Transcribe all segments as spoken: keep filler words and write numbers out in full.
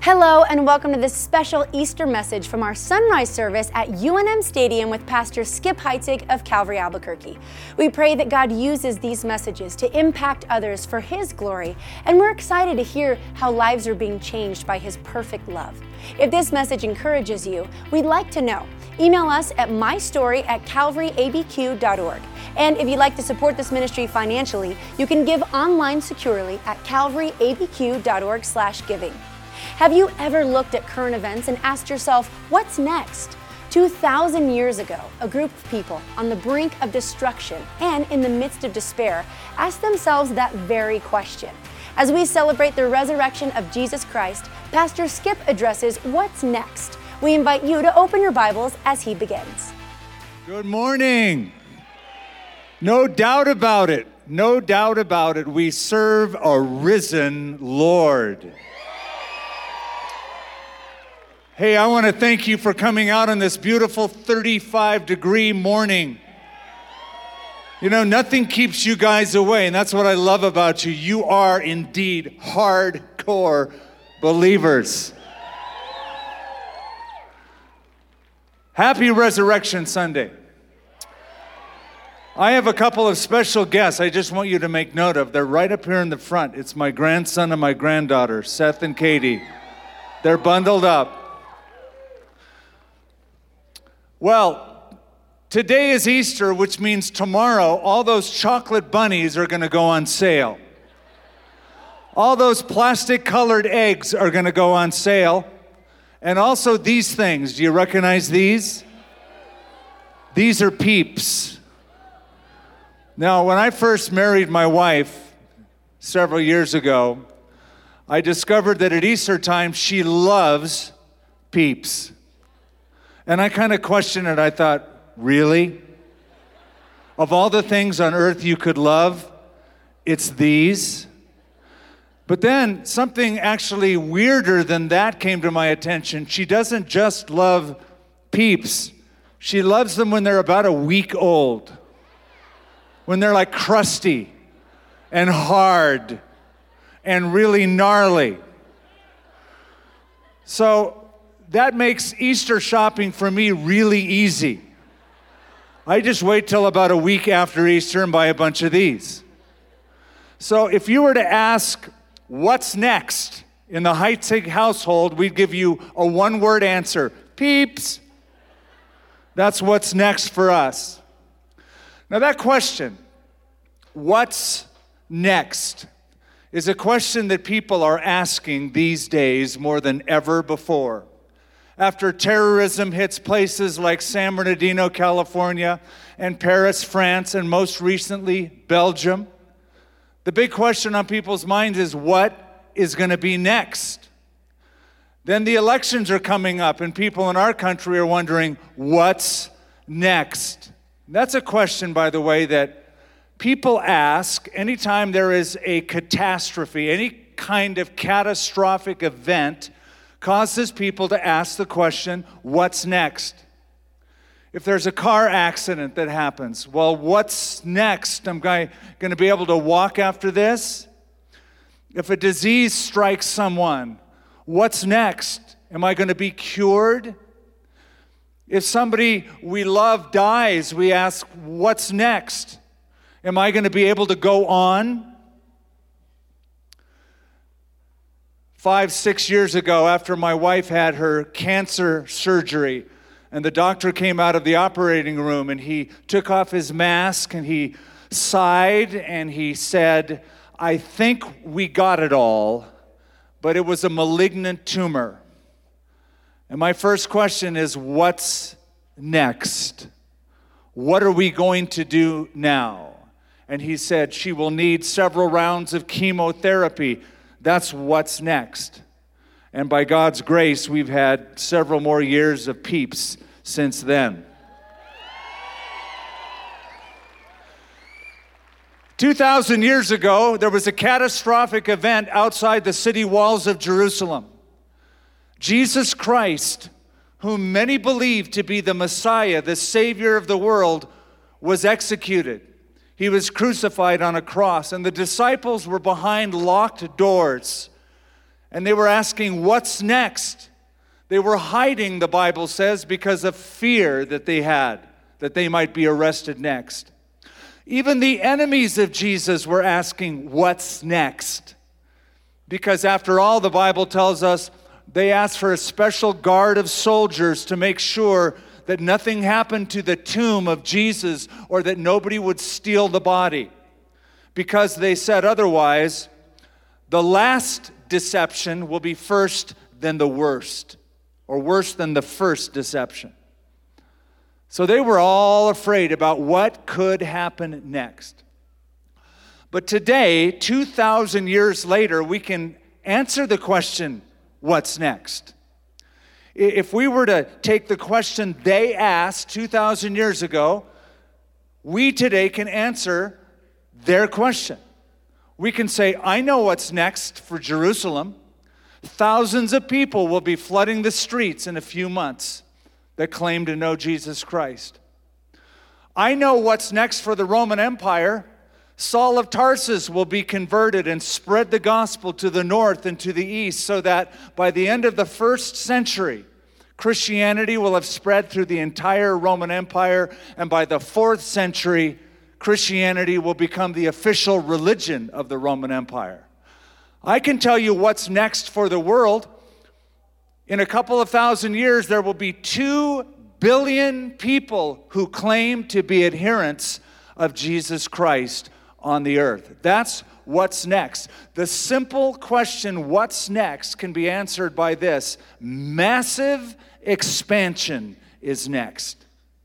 Hello and welcome to this special Easter message from our sunrise service at U N M Stadium with Pastor Skip Heitzig of Calvary Albuquerque. We pray that God uses these messages to impact others for His glory, and we're excited to hear how lives are being changed by His perfect love. If this message encourages you, we'd like to know. Email us at my story at calvary a b q dot org. And if you'd like to support this ministry financially, you can give online securely at calvary a b q dot org slash giving. Have you ever looked at current events and asked yourself, what's next? two thousand years ago, a group of people on the brink of destruction and in the midst of despair asked themselves that very question. As we celebrate the resurrection of Jesus Christ, Pastor Skip addresses what's next. We invite you to open your Bibles as he begins. Good morning. No doubt about it. No doubt about it. We serve a risen Lord. Hey, I want to thank you for coming out on this beautiful thirty-five degree morning. You know, nothing keeps you guys away, and that's what I love about you. You are indeed hardcore believers. Happy Resurrection Sunday. I have a couple of special guests I just want you to make note of. They're right up here in the front. It's my grandson and my granddaughter, Seth and Katie. They're bundled up. Well, today is Easter, which means tomorrow all those chocolate bunnies are going to go on sale. All those plastic-colored eggs are going to go on sale. And also these things. Do you recognize these? These are Peeps. Now, when I first married my wife several years ago, I discovered that at Easter time she loves Peeps. And I kind of questioned it. I thought, really? Of all the things on earth you could love, it's these? But then something actually weirder than that came to my attention. She doesn't just love Peeps. She loves them when they're about a week old. When they're like crusty and hard and really gnarly. So that makes Easter shopping for me really easy. I just wait till about a week after Easter and buy a bunch of these. So if you were to ask, what's next in the Heitzig household, we'd give you a one-word answer, Peeps. That's what's next for us. Now that question, what's next, is a question that people are asking these days more than ever before. After terrorism hits places like San Bernardino, California, and Paris, France, and most recently, Belgium, the big question on people's minds is, what is going to be next? Then the elections are coming up, and people in our country are wondering, what's next? That's a question, by the way, that people ask anytime there is a catastrophe, any kind of catastrophic event causes people to ask the question, what's next? If there's a car accident that happens, well, what's next? Am I going to be able to walk after this? If a disease strikes someone, what's next? Am I going to be cured? If somebody we love dies, we ask, what's next? Am I going to be able to go on? Five, six years ago, after my wife had her cancer surgery, and the doctor came out of the operating room, and he took off his mask, and he sighed, and he said, I think we got it all, but it was a malignant tumor. And my first question is, what's next? What are we going to do now? And he said, she will need several rounds of chemotherapy. That's what's next. And by God's grace, we've had several more years of Peeps since then. two thousand years ago, there was a catastrophic event outside the city walls of Jerusalem. Jesus Christ, whom many believed to be the Messiah, the Savior of the world, was executed. He was crucified on a cross, and the disciples were behind locked doors. And they were asking, what's next? They were hiding, the Bible says, because of fear that they had, that they might be arrested next. Even the enemies of Jesus were asking, what's next? Because after all, the Bible tells us they asked for a special guard of soldiers to make sure that nothing happened to the tomb of Jesus or that nobody would steal the body. Because they said otherwise, the last deception will be first than the worst, or worse than the first deception. So they were all afraid about what could happen next. But today, two thousand years later, we can answer the question, what's next? If we were to take the question they asked two thousand years ago, we today can answer their question. We can say, I know what's next for Jerusalem. Thousands of people will be flooding the streets in a few months that claim to know Jesus Christ. I know what's next for the Roman Empire. Saul of Tarsus will be converted and spread the gospel to the north and to the east, so that by the end of the first century, Christianity will have spread through the entire Roman Empire, and by the fourth century, Christianity will become the official religion of the Roman Empire. I can tell you what's next for the world. In a couple of thousand years, there will be two billion people who claim to be adherents of Jesus Christ on the earth. That's what's next. The simple question, what's next, can be answered by this: massive expansion is next.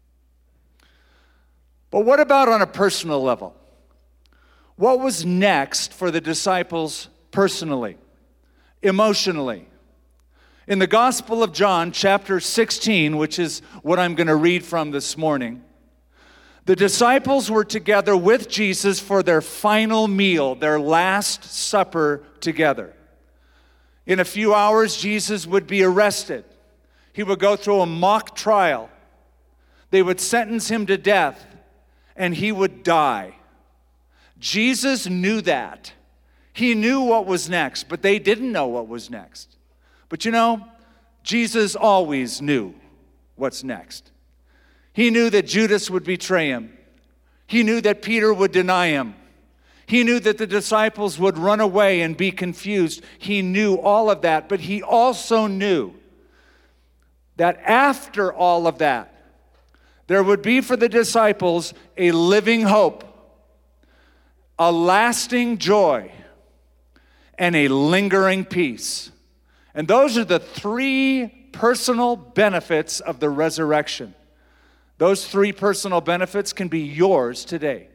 But what about on a personal level? What was next for the disciples personally, emotionally? In the Gospel of John, chapter sixteen, which is what I'm going to read from this morning, the disciples were together with Jesus for their final meal, their last supper together. In a few hours, Jesus would be arrested. He would go through a mock trial. They would sentence him to death, and he would die. Jesus knew that. He knew what was next, but they didn't know what was next. But you know, Jesus always knew what's next. He knew that Judas would betray him. He knew that Peter would deny him. He knew that the disciples would run away and be confused. He knew all of that, but he also knew that after all of that, there would be for the disciples a living hope, a lasting joy, and a lingering peace. And those are the three personal benefits of the resurrection. Those three personal benefits can be yours today.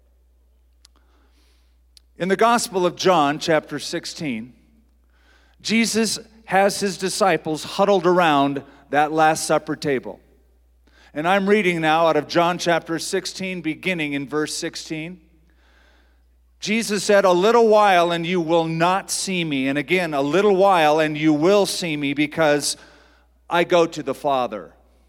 In the Gospel of John, chapter sixteen, Jesus has his disciples huddled around that Last Supper table. And I'm reading now out of John chapter sixteen, beginning in verse sixteen. Jesus said, "A little while and you will not see me. And again, a little while and you will see me, because I go to the Father."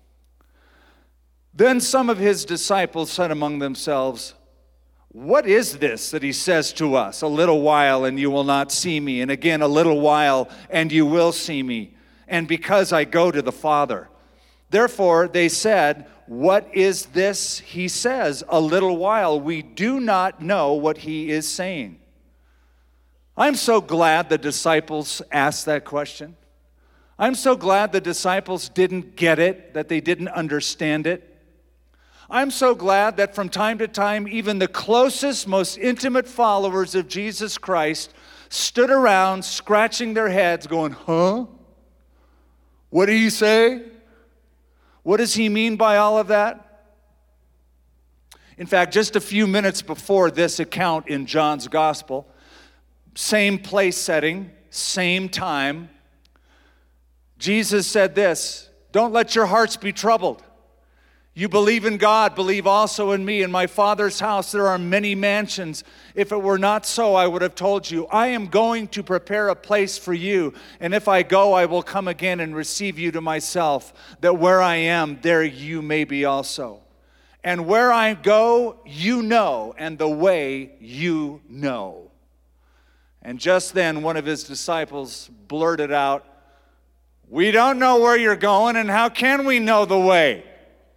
Then some of his disciples said among themselves, "What is this that he says to us? A little while and you will not see me. And again, a little while and you will see me. And because I go to the Father." Therefore, they said, "What is this he says? A little while. We do not know what he is saying." I'm so glad the disciples asked that question. I'm so glad the disciples didn't get it, that they didn't understand it. I'm so glad that from time to time, even the closest, most intimate followers of Jesus Christ stood around scratching their heads going, "Huh? What did he say? What does he mean by all of that?" In fact, just a few minutes before this account in John's Gospel, same place setting, same time, Jesus said this: "Don't let your hearts be troubled. You believe in God, believe also in me. In my Father's house there are many mansions. If it were not so, I would have told you. I am going to prepare a place for you. And if I go, I will come again and receive you to myself, that where I am, there you may be also. And where I go, you know, and the way you know." And just then, one of his disciples blurted out, "We don't know where you're going, and how can we know the way?"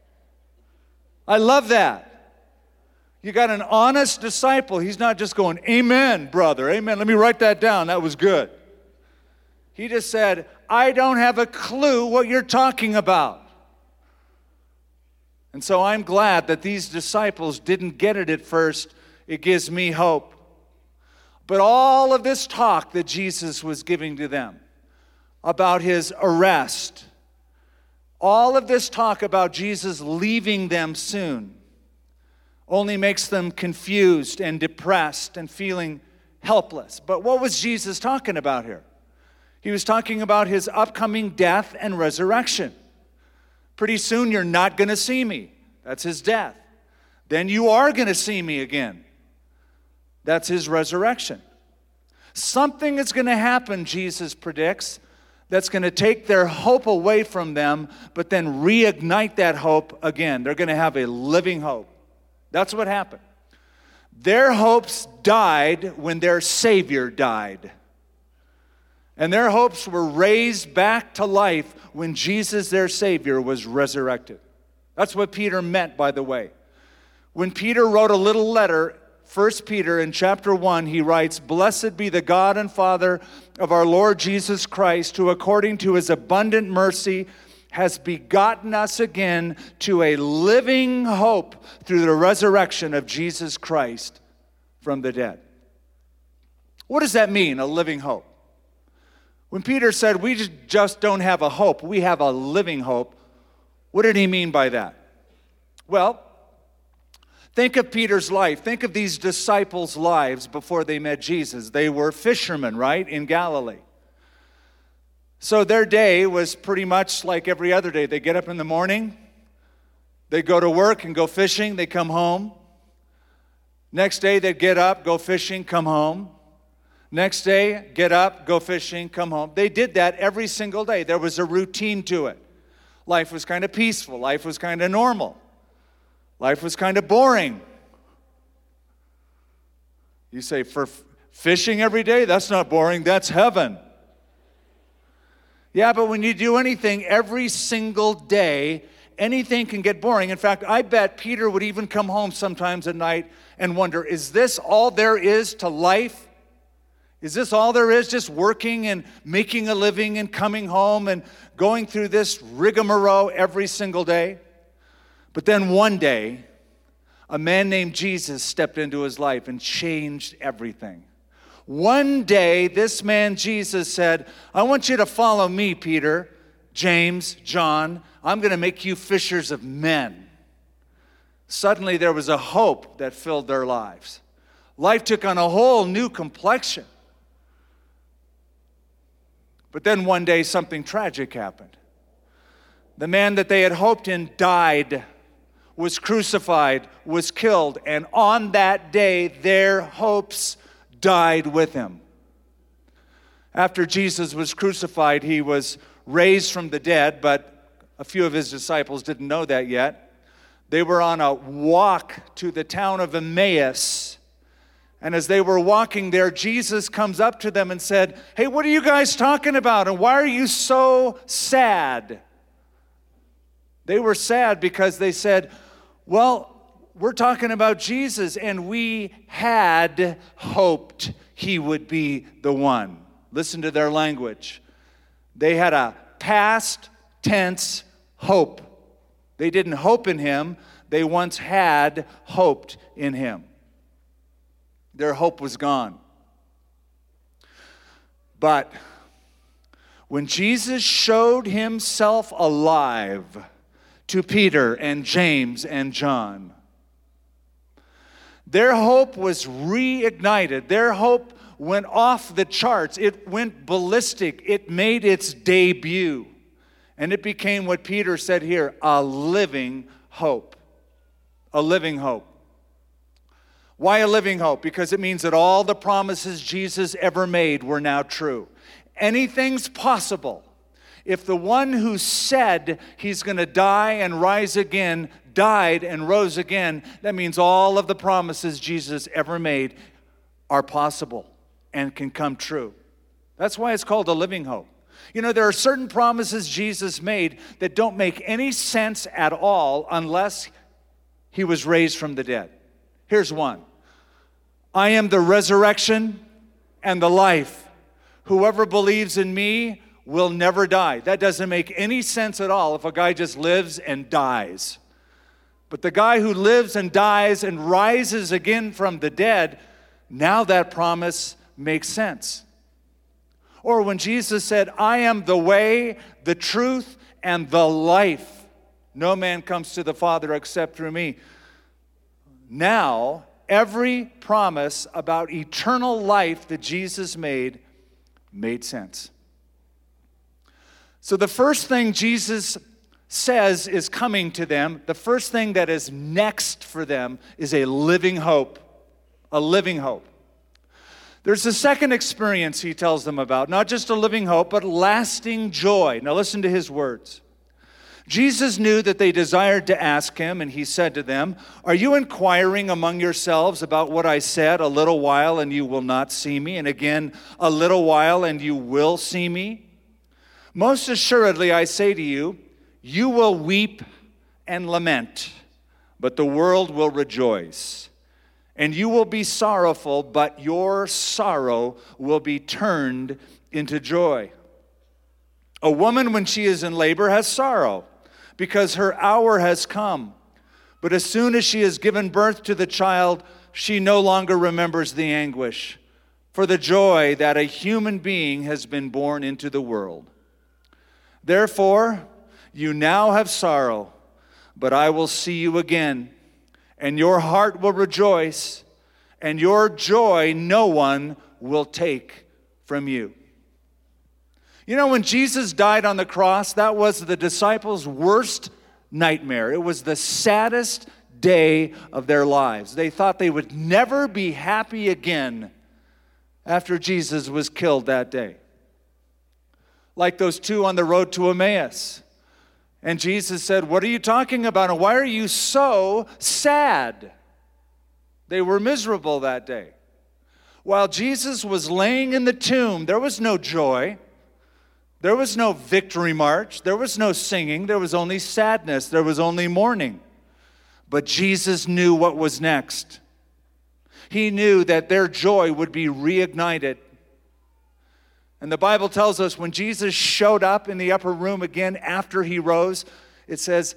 I love that. You got an honest disciple. He's not just going, "Amen, brother, amen. Let me write that down. That was good." He just said, "I don't have a clue what you're talking about." And so I'm glad that these disciples didn't get it at first. It gives me hope. But all of this talk that Jesus was giving to them about his arrest, all of this talk about Jesus leaving them soon, only makes them confused and depressed and feeling helpless. But what was Jesus talking about here? He was talking about his upcoming death and resurrection. Pretty soon you're not going to see me. That's his death. Then you are going to see me again. That's his resurrection. Something is going to happen, Jesus predicts, that's going to take their hope away from them, but then reignite that hope again. They're going to have a living hope. That's what happened. Their hopes died when their Savior died. And their hopes were raised back to life when Jesus, their Savior, was resurrected. That's what Peter meant, by the way. When Peter wrote a little letter, First Peter in chapter one, he writes, "Blessed be the God and Father of our Lord Jesus Christ, who according to his abundant mercy has begotten us again to a living hope through the resurrection of Jesus Christ from the dead." What does that mean, a living hope? When Peter said, we just don't have a hope, we have a living hope, what did he mean by that? Well, think of Peter's life. Think of these disciples' lives before they met Jesus. They were fishermen, right, in Galilee. So their day was pretty much like every other day. They get up in the morning, they go to work and go fishing, they come home. Next day they'd get up, go fishing, come home. Next day, get up, go fishing, come home. They did that every single day. There was a routine to it. Life was kind of peaceful. Life was kind of normal. Life was kind of boring. You say, for f- fishing every day? That's not boring. That's heaven. Yeah, but when you do anything every single day, anything can get boring. In fact, I bet Peter would even come home sometimes at night and wonder, is this all there is to life? Is this all there is, just working and making a living and coming home and going through this rigmarole every single day? But then one day, a man named Jesus stepped into his life and changed everything. One day, this man Jesus said, I want you to follow me, Peter, James, John. I'm going to make you fishers of men. Suddenly, there was a hope that filled their lives. Life took on a whole new complexion. But then one day, something tragic happened. The man that they had hoped in died, was crucified, was killed, and on that day, their hopes died with him. After Jesus was crucified, he was raised from the dead, but a few of his disciples didn't know that yet. They were on a walk to the town of Emmaus, and as they were walking there, Jesus comes up to them and said, hey, what are you guys talking about, and why are you so sad? They were sad because they said, well, we're talking about Jesus, and we had hoped he would be the one. Listen to their language. They had a past tense hope. They didn't hope in him. They once had hoped in him. Their hope was gone. But when Jesus showed himself alive to Peter and James and John, their hope was reignited. Their hope went off the charts. It went ballistic. It made its debut. And it became what Peter said here, a living hope. A living hope. Why a living hope? Because it means that all the promises Jesus ever made were now true. Anything's possible. If the one who said he's going to die and rise again died and rose again, that means all of the promises Jesus ever made are possible. and can come true. That's why it's called a living hope. You know, there are certain promises Jesus made that don't make any sense at all unless he was raised from the dead. Here's one. I am the resurrection and the life. Whoever believes in me will never die. That doesn't make any sense at all if a guy just lives and dies. But the guy who lives and dies and rises again from the dead, now that promise makes sense. Or when Jesus said, I am the way, the truth, and the life. No man comes to the Father except through me. Now, every promise about eternal life that Jesus made, made sense. So the first thing Jesus says is coming to them, the first thing that is next for them is a living hope. A living hope. There's a second experience he tells them about, not just a living hope, but lasting joy. Now listen to his words. Jesus knew that they desired to ask him, and he said to them, are you inquiring among yourselves about what I said, a little while and you will not see me, and again, a little while and you will see me? Most assuredly, I say to you, you will weep and lament, but the world will rejoice. And you will be sorrowful, but your sorrow will be turned into joy. A woman, when she is in labor, has sorrow, because her hour has come. But as soon as she has given birth to the child, she no longer remembers the anguish, for the joy that a human being has been born into the world. Therefore, you now have sorrow, but I will see you again, and your heart will rejoice, and your joy no one will take from you. You know, when Jesus died on the cross, that was the disciples' worst nightmare. It was the saddest day of their lives. They thought they would never be happy again after Jesus was killed that day. Like those two on the road to Emmaus. And Jesus said, what are you talking about? And why are you so sad? They were miserable that day. While Jesus was laying in the tomb, there was no joy. There was no victory march. There was no singing. There was only sadness. There was only mourning. But Jesus knew what was next. He knew that their joy would be reignited. And the Bible tells us when Jesus showed up in the upper room again after he rose, it says,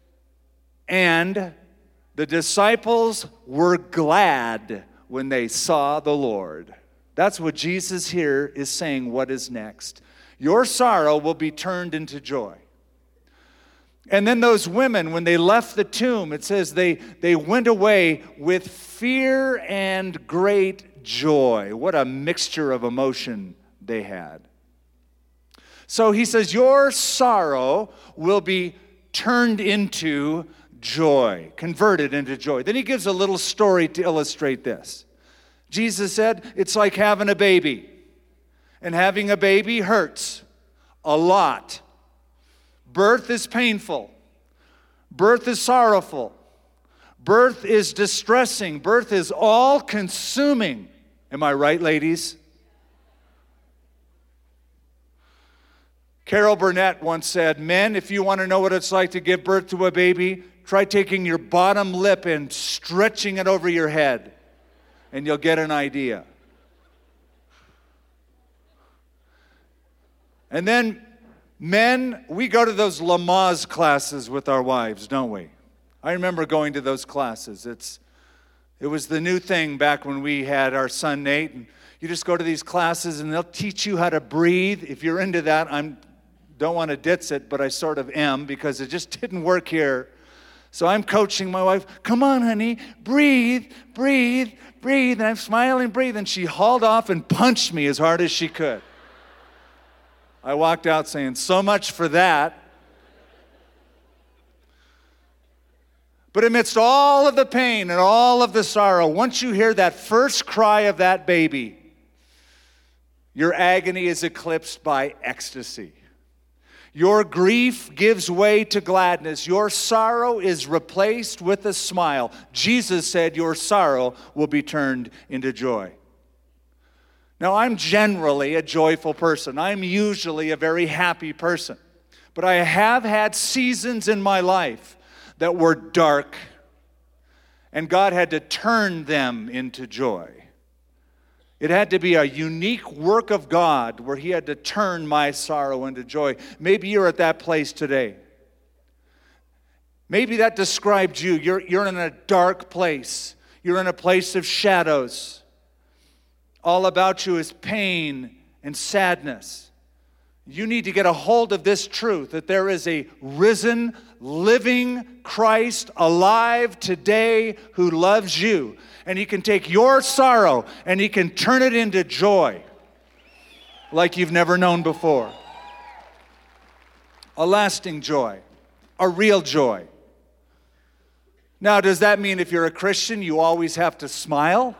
and the disciples were glad when they saw the Lord. That's what Jesus here is saying, what is next. Your sorrow will be turned into joy. And then those women, when they left the tomb, it says they, they went away with fear and great joy. What a mixture of emotion they had. So he says, your sorrow will be turned into joy, converted into joy. Then he gives a little story to illustrate this. Jesus said, it's like having a baby. And having a baby hurts a lot. Birth is painful. Birth is sorrowful. Birth is distressing. Birth is all-consuming. Am I right, ladies? Carol Burnett once said, men, if you want to know what it's like to give birth to a baby, try taking your bottom lip and stretching it over your head, and you'll get an idea. And then, men, we go to those Lamaze classes with our wives, don't we? I remember going to those classes. It's, it was the new thing back when we had our son Nate. And you just go to these classes, and they'll teach you how to breathe. If you're into that, I don't want to ditz it, but I sort of am, because it just didn't work here. So I'm coaching my wife, come on, honey, breathe, breathe, breathe. And I'm smiling, breathe. And she hauled off and punched me as hard as she could. I walked out saying, so much for that. But amidst all of the pain and all of the sorrow, once you hear that first cry of that baby, your agony is eclipsed by ecstasy. Your grief gives way to gladness. Your sorrow is replaced with a smile. Jesus said your sorrow will be turned into joy. Now, I'm generally a joyful person. I'm usually a very happy person. But I have had seasons in my life that were dark, and God had to turn them into joy. It had to be a unique work of God where He had to turn my sorrow into joy. Maybe you're at that place today. Maybe that described you. You're, you're in a dark place. You're in a place of shadows. All about you is pain and sadness. You need to get a hold of this truth that there is a risen, living Christ alive today who loves you. And He can take your sorrow and He can turn it into joy like you've never known before. A lasting joy, a real joy. Now, does that mean if you're a Christian, you always have to smile?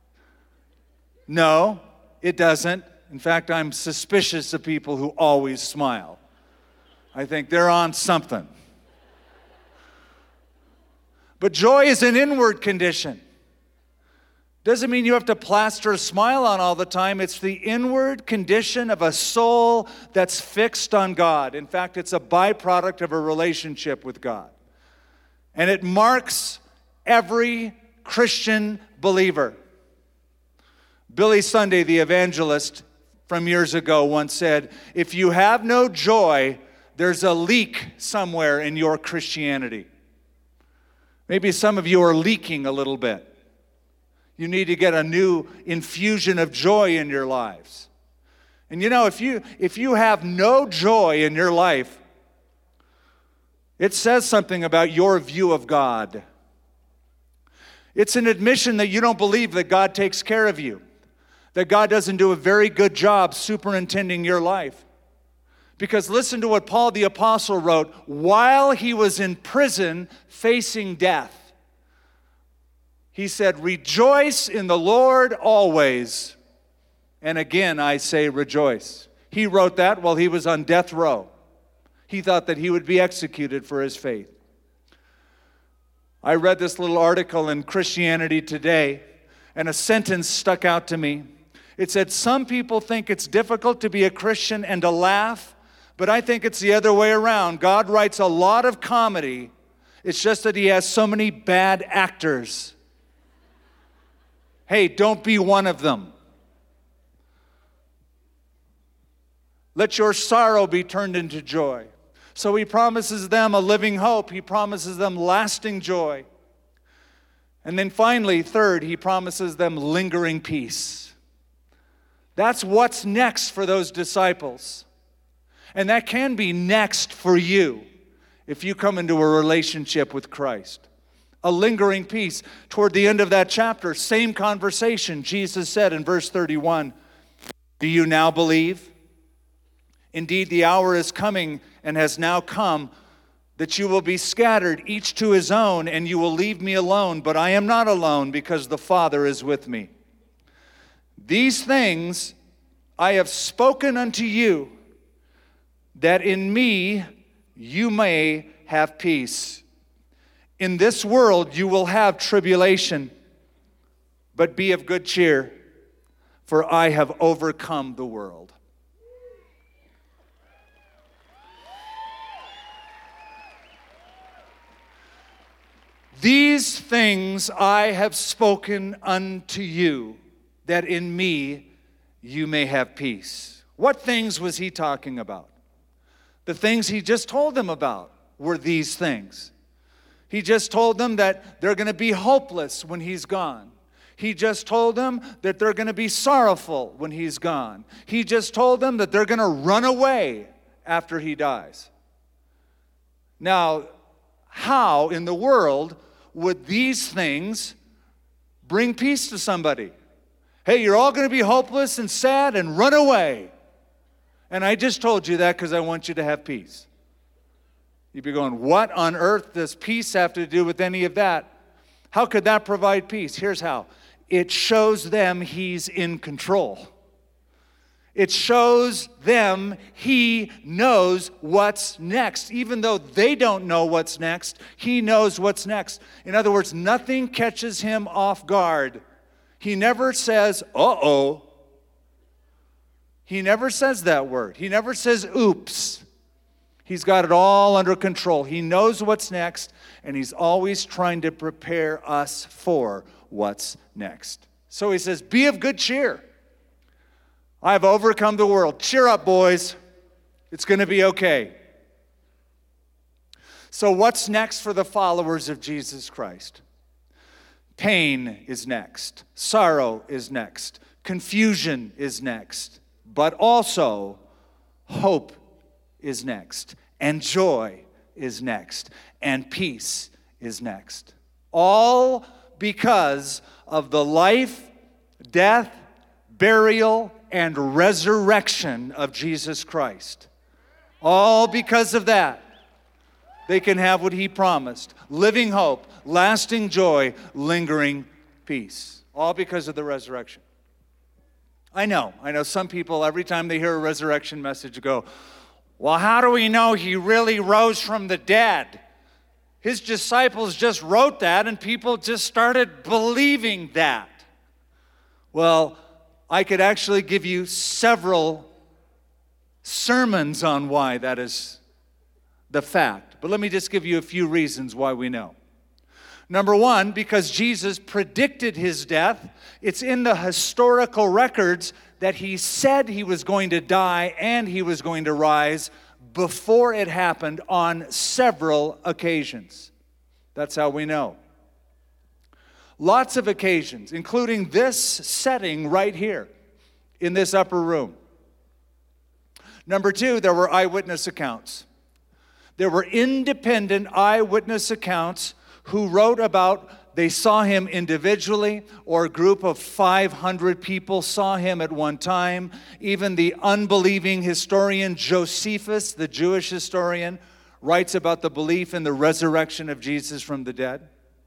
No, it doesn't. In fact, I'm suspicious of people who always smile. I think they're on something. But joy is an inward condition. Doesn't mean you have to plaster a smile on all the time. It's the inward condition of a soul that's fixed on God. In fact, it's a byproduct of a relationship with God. And it marks every Christian believer. Billy Sunday, the evangelist from years ago, once said, if you have no joy, there's a leak somewhere in your Christianity. Maybe some of you are leaking a little bit. You need to get a new infusion of joy in your lives. And you know, if you if you have no joy in your life, it says something about your view of God. It's an admission that you don't believe that God takes care of you, that God doesn't do a very good job superintending your life. Because listen to what Paul the Apostle wrote while he was in prison facing death. He said, rejoice in the Lord always. And again, I say rejoice. He wrote that while he was on death row. He thought that he would be executed for his faith. I read this little article in Christianity Today, and a sentence stuck out to me. It said, some people think it's difficult to be a Christian and to laugh, but I think it's the other way around. God writes a lot of comedy. It's just that He has so many bad actors. Hey, don't be one of them. Let your sorrow be turned into joy. So He promises them a living hope. He promises them lasting joy. And then finally, third, He promises them lingering peace. That's what's next for those disciples. And that can be next for you if you come into a relationship with Christ. A lingering peace. Toward the end of that chapter, same conversation, Jesus said in verse thirty-one, do you now believe? Indeed, the hour is coming and has now come that you will be scattered, each to his own, and you will leave me alone. But I am not alone, because the Father is with me. These things I have spoken unto you, that in me you may have peace. In this world you will have tribulation, but be of good cheer, for I have overcome the world. These things I have spoken unto you, that in me you may have peace. What things was he talking about? The things he just told them about were these things. He just told them that they're going to be hopeless when he's gone. He just told them that they're going to be sorrowful when he's gone. He just told them that they're going to run away after he dies. Now, how in the world would these things bring peace to somebody? Hey, you're all going to be hopeless and sad and run away. And I just told you that because I want you to have peace. You'd be going, what on earth does peace have to do with any of that? How could that provide peace? Here's how. It shows them he's in control. It shows them he knows what's next. Even though they don't know what's next, he knows what's next. In other words, nothing catches him off guard. He never says, uh-oh. He never says that word. He never says oops. He's got it all under control. He knows what's next, and he's always trying to prepare us for what's next. So he says, be of good cheer. I've overcome the world. Cheer up, boys. It's going to be okay. So what's next for the followers of Jesus Christ? Pain is next. Sorrow is next. Confusion is next. But also, hope is next. And joy is next. And peace is next. All because of the life, death, burial, and resurrection of Jesus Christ. All because of that, they can have what he promised. Living hope, lasting joy, lingering peace. All because of the resurrection. I know, I know some people, every time they hear a resurrection message, go, well, how do we know he really rose from the dead? His disciples just wrote that and people just started believing that. Well, I could actually give you several sermons on why that is the fact. But let me just give you a few reasons why we know. Number one, because Jesus predicted his death. It's in the historical records that he said he was going to die and he was going to rise before it happened on several occasions. That's how we know. Lots of occasions, including this setting right here in this upper room. Number two, there were eyewitness accounts. There were independent eyewitness accounts who wrote about they saw him individually, or a group of five hundred people saw him at one time. Even the unbelieving historian Josephus, the Jewish historian, writes about the belief in the resurrection of Jesus from the dead.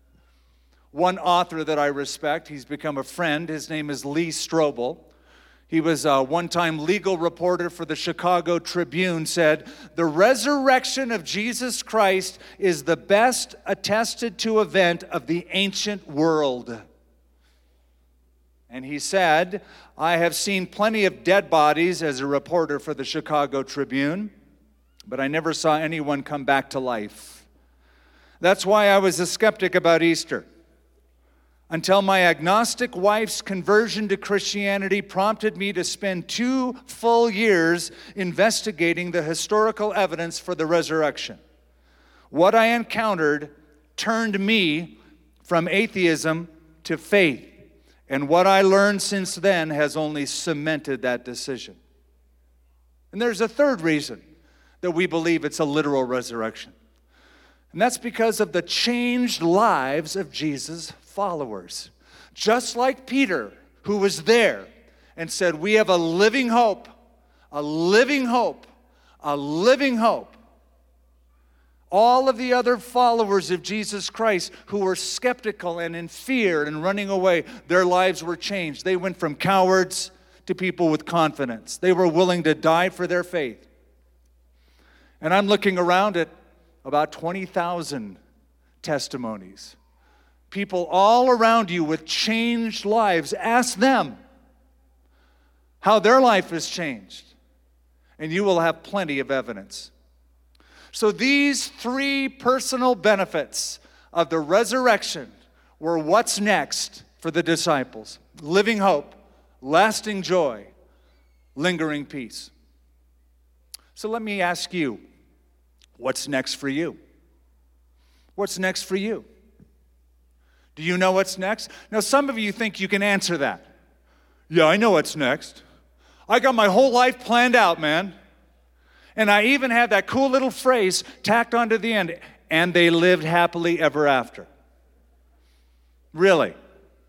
One author that I respect, he's become a friend, his name is Lee Strobel. He was a one-time legal reporter for the Chicago Tribune, said, the resurrection of Jesus Christ is the best attested to event of the ancient world. And he said, I have seen plenty of dead bodies as a reporter for the Chicago Tribune, but I never saw anyone come back to life. That's why I was a skeptic about Easter. Until my agnostic wife's conversion to Christianity prompted me to spend two full years investigating the historical evidence for the resurrection. What I encountered turned me from atheism to faith, and what I learned since then has only cemented that decision. And there's a third reason that we believe it's a literal resurrection, and that's because of the changed lives of Jesus' followers. Just like Peter, who was there and said, we have a living hope, a living hope, a living hope. All of the other followers of Jesus Christ who were skeptical and in fear and running away, their lives were changed. They went from cowards to people with confidence. They were willing to die for their faith. And I'm looking around at about twenty thousand testimonies. People all around you with changed lives. Ask them how their life has changed, and you will have plenty of evidence. So these three personal benefits of the resurrection were what's next for the disciples: living hope, lasting joy, lingering peace. So let me ask you, what's next for you? What's next for you? Do you know what's next? Now, some of you think you can answer that. Yeah, I know what's next. I got my whole life planned out, man. And I even have that cool little phrase tacked onto the end, and they lived happily ever after. Really?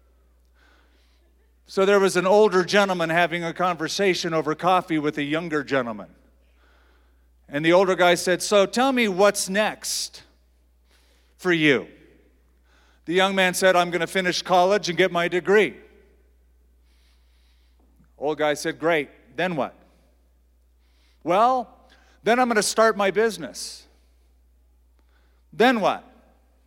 So there was an older gentleman having a conversation over coffee with a younger gentleman. And the older guy said, so tell me what's next for you. The young man said, I'm going to finish college and get my degree. Old guy said, great, then what? Well, then I'm going to start my business. Then what?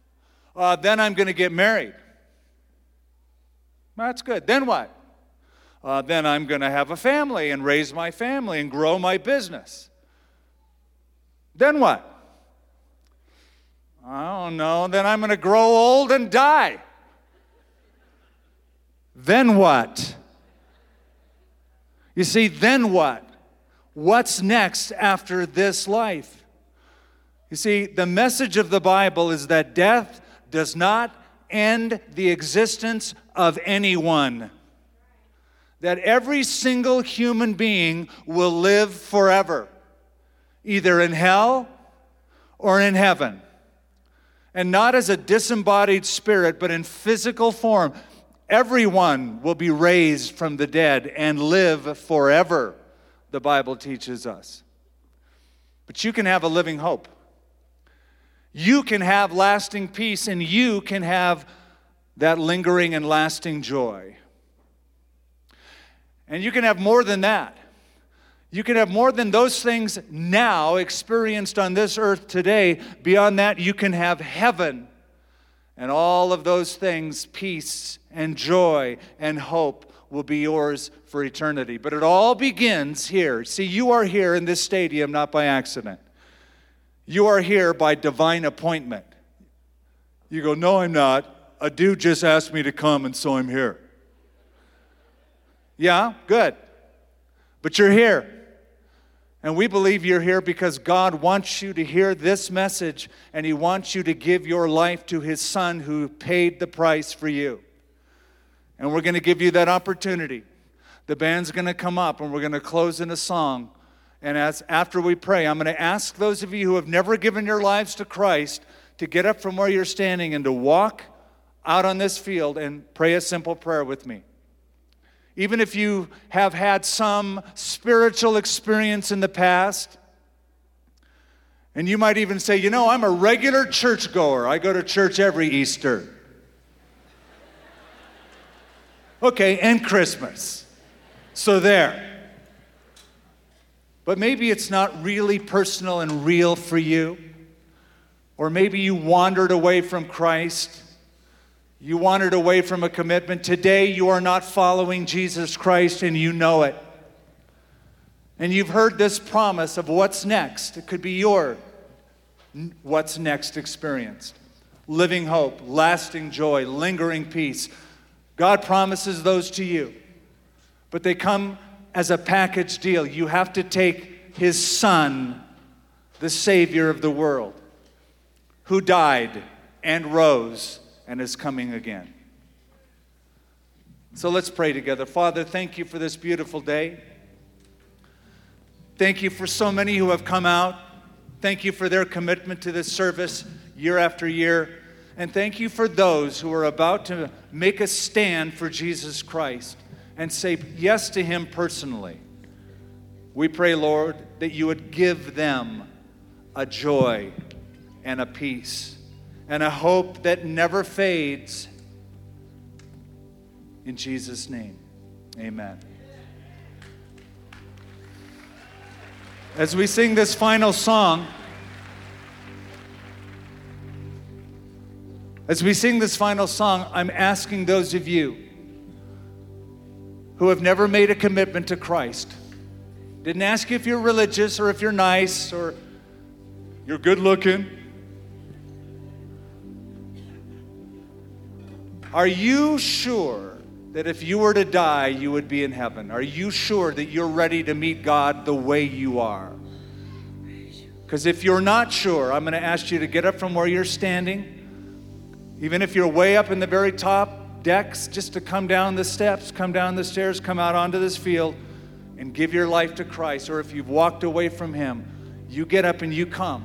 Uh, then I'm going to get married. That's good. Then what? Uh, then I'm going to have a family and raise my family and grow my business. Then what? I don't know. Then I'm going to grow old and die. Then what? You see, then what? What's next after this life? You see, the message of the Bible is that death does not end the existence of anyone. That every single human being will live forever, either in hell or in heaven. And not as a disembodied spirit, but in physical form. Everyone will be raised from the dead and live forever, the Bible teaches us. But you can have a living hope. You can have lasting peace, and you can have that lingering and lasting joy. And you can have more than that. You can have more than those things now experienced on this earth today. Beyond that, you can have heaven. And all of those things, peace and joy and hope, will be yours for eternity. But it all begins here. See, you are here in this stadium not by accident. You are here by divine appointment. You go, no, I'm not. A dude just asked me to come, and so I'm here. Yeah, good. But you're here. And we believe you're here because God wants you to hear this message, and He wants you to give your life to His Son who paid the price for you. And we're going to give you that opportunity. The band's going to come up, and we're going to close in a song. And as after we pray, I'm going to ask those of you who have never given your lives to Christ to get up from where you're standing and to walk out on this field and pray a simple prayer with me. Even if you have had some spiritual experience in the past, and you might even say, you know, I'm a regular churchgoer. I go to church every Easter. Okay, and Christmas. So there. But maybe it's not really personal and real for you. Or maybe you wandered away from Christ. You wandered away from a commitment. Today you are not following Jesus Christ, and you know it. And you've heard this promise of what's next. It could be your what's next experience. Living hope, lasting joy, lingering peace. God promises those to you. But they come as a package deal. You have to take His Son, the Savior of the world, who died and rose and is coming again. So let's pray together. Father, thank you for this beautiful day. Thank you for so many who have come out. Thank you for their commitment to this service year after year. And thank you for those who are about to make a stand for Jesus Christ and say yes to Him personally. We pray, Lord, that you would give them a joy and a peace and a hope that never fades. In Jesus' name, amen. As we sing this final song, as we sing this final song, I'm asking those of you who have never made a commitment to Christ. Didn't ask you if you're religious or if you're nice or you're good looking. Are you sure that if you were to die, you would be in heaven? Are you sure that you're ready to meet God the way you are? Because if you're not sure, I'm going to ask you to get up from where you're standing. Even if you're way up in the very top decks, just to come down the steps, come down the stairs, come out onto this field and give your life to Christ. Or if you've walked away from Him, you get up and you come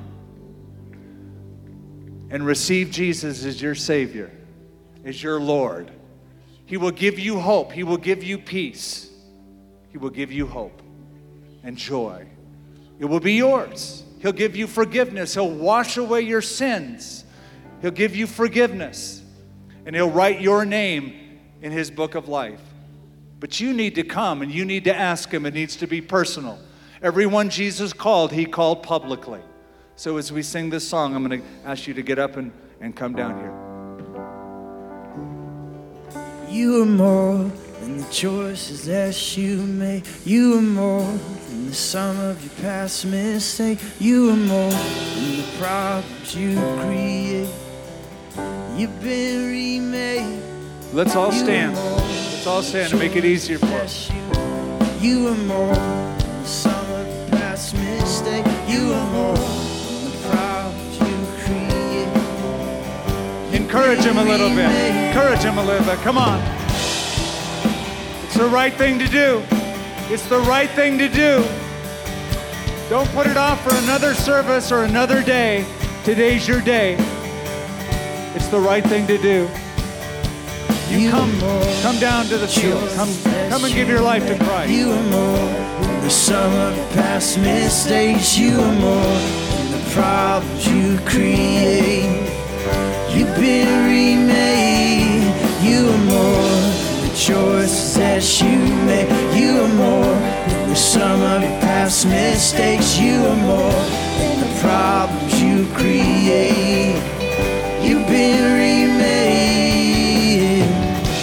and receive Jesus as your Savior, as your Lord. He will give you hope. He will give you peace. He will give you hope and joy. It will be yours. He'll give you forgiveness. He'll wash away your sins. He'll give you forgiveness. And He'll write your name in His book of life. But you need to come and you need to ask Him. It needs to be personal. Everyone Jesus called, He called publicly. So as we sing this song, I'm going to ask you to get up and, and come down here. You are more than the choices that you made. You are more than the sum of your past mistake. You are more than the problems you create. You've been remade. Let's all stand. Let's all stand to make it easier for us. You are more than the sum of your past mistake. You are more than the problems you create. Encourage him a little bit. Encourage him a little bit. Come on. It's the right thing to do. It's the right thing to do. Don't put it off for another service or another day. Today's your day. It's the right thing to do. You come, come down to the field. Come, come and give your life to Christ. You are more than the sum of your past mistakes. You are more than the problems you create. You've been remade. You are more than the choices that you made. You are more than the sum of your past mistakes. You are more than the problems you create. You've been remade,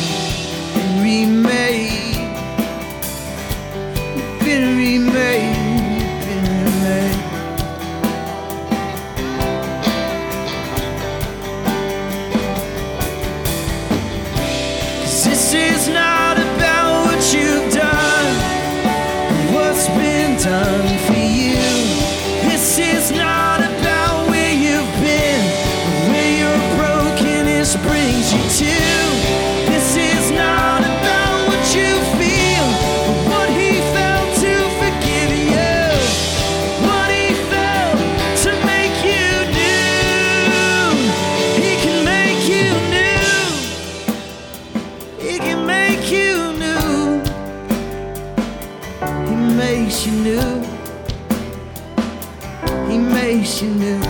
remade. You've been remade, you've been remade. 'Cause this is not about what you've done, what's been done for you. This is not about where you've been, where your brokenness brings you to. This is not about what you feel, but what he felt to forgive you, what he felt to make you new. He can make you new. He can make you new. He makes you new. He makes you new.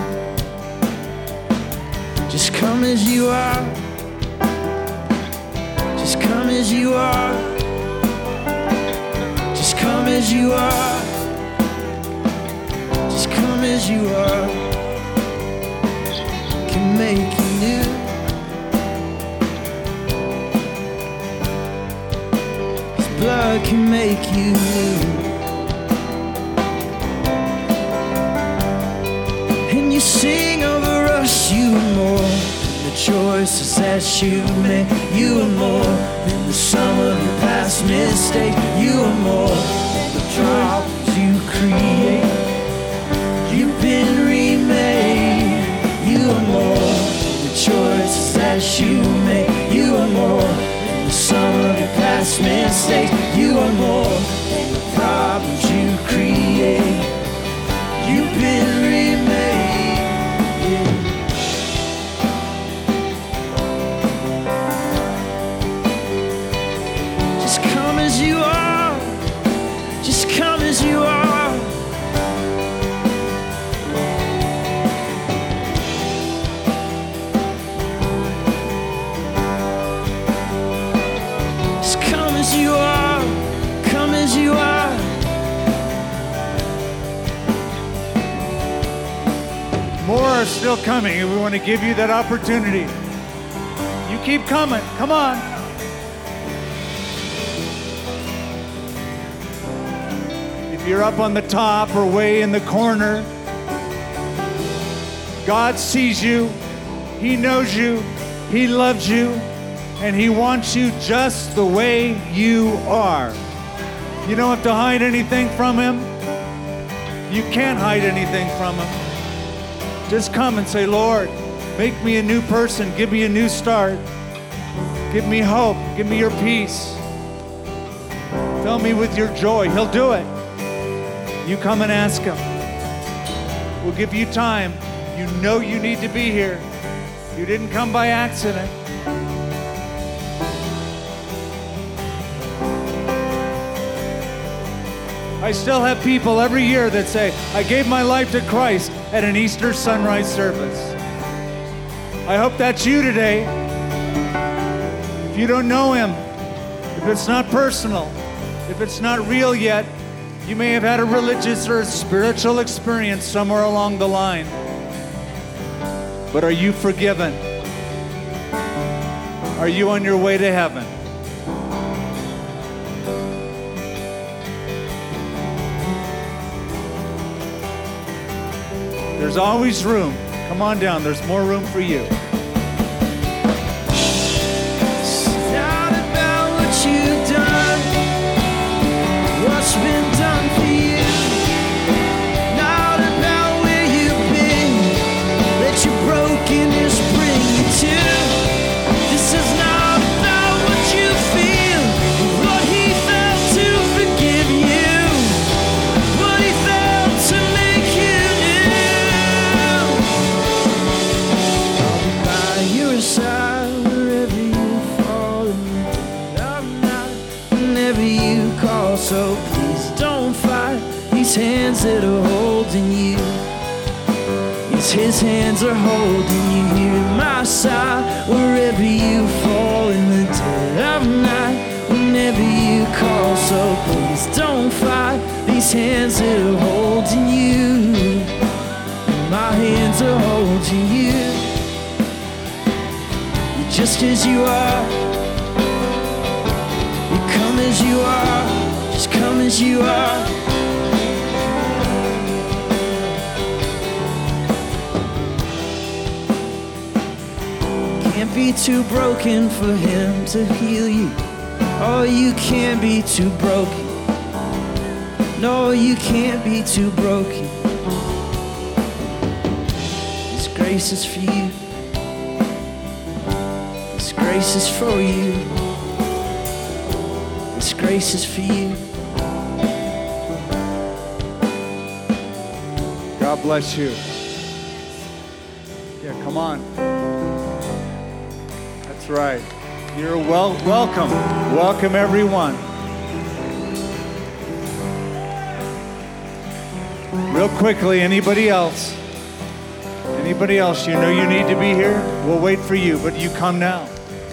Just come as you are. Just come as you are. Just come as you are. Just come as you are. Can make you new. His blood can make you new. And you sing over us. You are more than the choices that you made. You are more than the sum of your past mistake. You are more than the problems you create. You've been remade. You are more than the choices that you made. You are more than the sum of your past mistakes. You are more than the problems you create. You've been remade. Just come as you are. Just come as you are. Just come as you are. Come as you are. More are still coming, and we want to give you that opportunity. You keep coming. Come on. If you're up on the top or way in the corner, God sees you. He knows you. He loves you. And He wants you just the way you are. You don't have to hide anything from Him. You can't hide anything from Him. Just come and say, Lord, make me a new person. Give me a new start. Give me hope. Give me your peace. Fill me with your joy. He'll do it. You come and ask Him. We'll give you time. You know you need to be here. You didn't come by accident. I still have people every year that say, I gave my life to Christ at an Easter sunrise service. I hope that's you today. If you don't know Him, if it's not personal, if it's not real yet, you may have had a religious or a spiritual experience somewhere along the line. But are you forgiven? Are you on your way to heaven? There's always room. Come on down. There's more room for you. It's not about what you've done, what's been done for you. Not about where you've been, let your brokenness bring you to. This is not about what you feel, what he felt to forgive you, what he felt to make you new. I'll be by your side wherever you fall in. I'm not whenever you call, so please don't fight these hands that are holding you. Yes, his hands are holding you here at my side wherever you fall in the dead of night. Whenever you call, so please don't fight these hands that are holding you. My hands are holding you. You're just as you are. You come as you are. Just come as you are. Can't be too broken for him to heal you. Oh, you can't be too broken. No, you can't be too broken. His grace is for you. His grace is for you. His grace is for you. God bless you. Yeah, come on. That's right. You're well welcome. Welcome, everyone. Real quickly, anybody else? Anybody else? You know you need to be here? We'll wait for you, but you come now.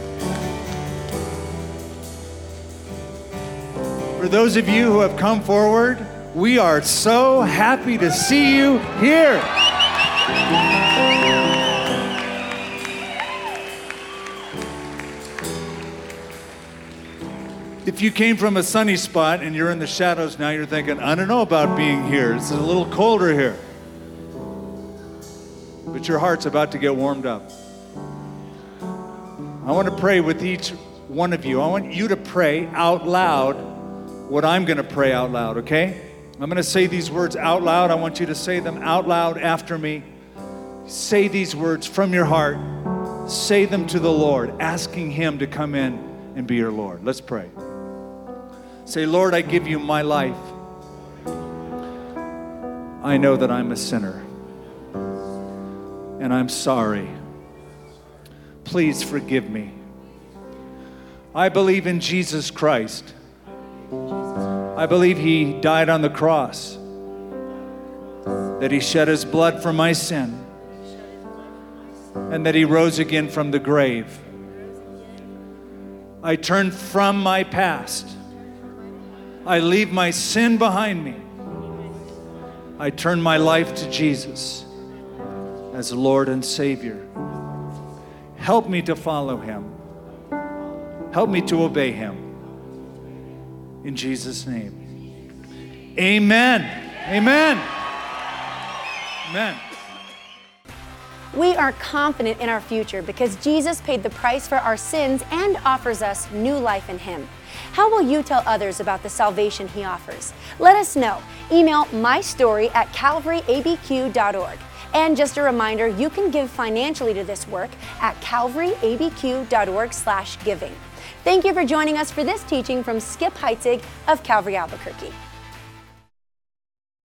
For those of you who have come forward, we are so happy to see you here. If you came from a sunny spot and you're in the shadows now, you're thinking, I don't know about being here. It's a little colder here. But your heart's about to get warmed up. I want to pray with each one of you. I want you to pray out loud what I'm going to pray out loud, okay? I'm going to say these words out loud. I want you to say them out loud after me. Say these words from your heart. Say them to the Lord, asking him to come in and be your Lord. Let's pray. Say, Lord, I give you my life. I know that I'm a sinner, and I'm sorry. Please forgive me. I believe in Jesus Christ. I believe he died on the cross, that he shed his blood for my sin, and that he rose again from the grave. I turn from my past. I leave my sin behind me. I turn my life to Jesus as Lord and Savior. Help me to follow him. Help me to obey him. In Jesus' name. Amen. Amen. Amen. We are confident in our future because Jesus paid the price for our sins and offers us new life in him. How will you tell others about the salvation he offers? Let us know. Email mystory at calvary a b q dot org. And just a reminder, you can give financially to this work at calvary a b q dot org slash giving. Thank you for joining us for this teaching from Skip Heitzig of Calvary Albuquerque.